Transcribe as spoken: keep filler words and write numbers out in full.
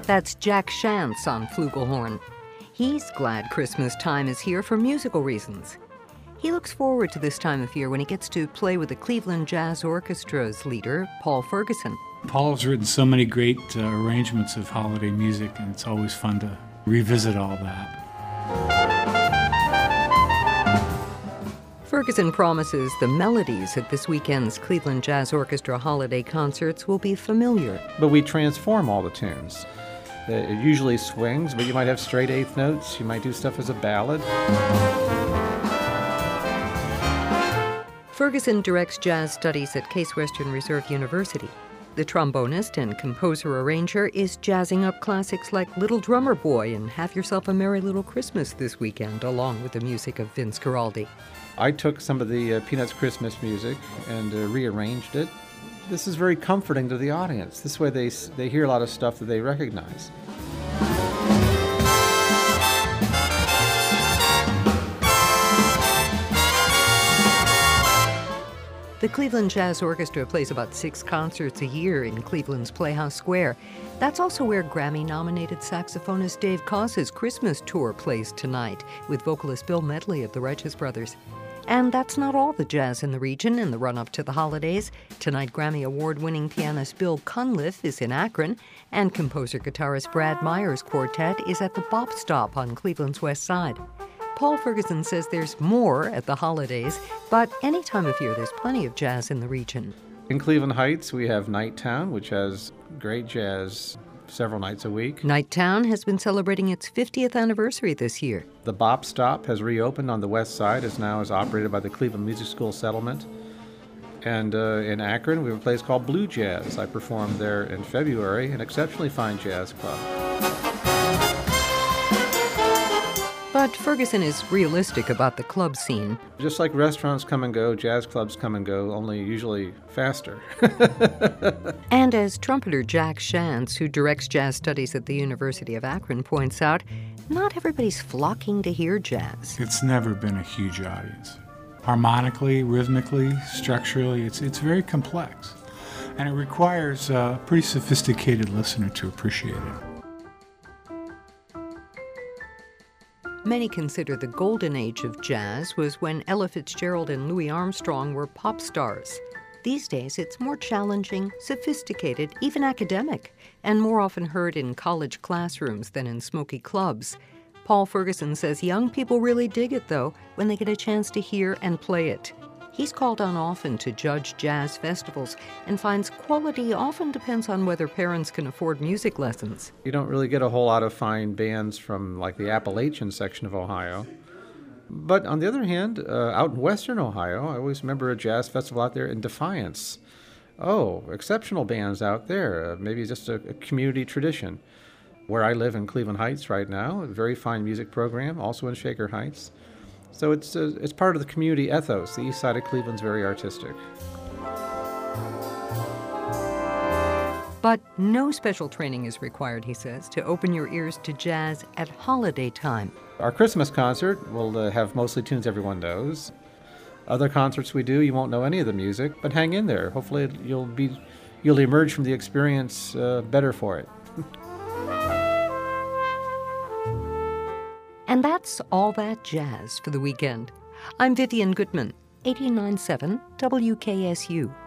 That's Jack Shantz on flugelhorn. He's glad Christmas time is here for musical reasons. He looks forward to this time of year when he gets to play with the Cleveland Jazz Orchestra's leader, Paul Ferguson. Paul's written so many great uh, arrangements of holiday music, and it's always fun to revisit all that. Ferguson promises the melodies at this weekend's Cleveland Jazz Orchestra holiday concerts will be familiar. But we transform all the tunes. It usually swings, but you might have straight eighth notes. You might do stuff as a ballad. Ferguson directs jazz studies at Case Western Reserve University. The trombonist and composer-arranger is jazzing up classics like Little Drummer Boy and Have Yourself a Merry Little Christmas this weekend, along with the music of Vince Guaraldi. I took some of the uh, Peanuts Christmas music and uh, rearranged it. This is very comforting to the audience. This way they, they hear a lot of stuff that they recognize. The Cleveland Jazz Orchestra plays about six concerts a year in Cleveland's Playhouse Square. That's also where Grammy-nominated saxophonist Dave Kozz's Christmas tour plays tonight, with vocalist Bill Medley of the Righteous Brothers. And that's not all the jazz in the region in the run-up to the holidays. Tonight, Grammy Award-winning pianist Bill Cunliffe is in Akron, and composer-guitarist Brad Meyer's quartet is at the Bop Stop on Cleveland's west side. Paul Ferguson says there's more at the holidays, but any time of year there's plenty of jazz in the region. In Cleveland Heights, we have Nighttown, which has great jazz several nights a week. Nighttown has been celebrating its fiftieth anniversary this year. The Bop Stop has reopened on the west side, is now is operated by the Cleveland Music School Settlement. And uh, in Akron, we have a place called Blue Jazz. I performed there in February, an exceptionally fine jazz club. But Ferguson is realistic about the club scene. Just like restaurants come and go, jazz clubs come and go, only usually faster. And as trumpeter Jack Shantz, who directs jazz studies at the University of Akron, points out, not everybody's flocking to hear jazz. It's never been a huge audience. Harmonically, rhythmically, structurally, it's, it's very complex. And it requires a pretty sophisticated listener to appreciate it. Many consider the golden age of jazz was when Ella Fitzgerald and Louis Armstrong were pop stars. These days, it's more challenging, sophisticated, even academic, and more often heard in college classrooms than in smoky clubs. Paul Ferguson says young people really dig it, though, when they get a chance to hear and play it. He's called on often to judge jazz festivals and finds quality often depends on whether parents can afford music lessons. You don't really get a whole lot of fine bands from like the Appalachian section of Ohio. But on the other hand, uh, out in western Ohio, I always remember a jazz festival out there in Defiance. Oh, exceptional bands out there, uh, maybe just a, a community tradition. Where I live in Cleveland Heights right now, a very fine music program, also in Shaker Heights. So it's uh, it's part of the community ethos. The east side of Cleveland's very artistic. But no special training is required, he says, to open your ears to jazz at holiday time. Our Christmas concert will uh, have mostly tunes everyone knows. Other concerts we do, you won't know any of the music, but hang in there. Hopefully you'll be you'll emerge from the experience uh, better for it. And that's all that jazz for the weekend. I'm Vivian Goodman, eighty-nine point seven W K S U.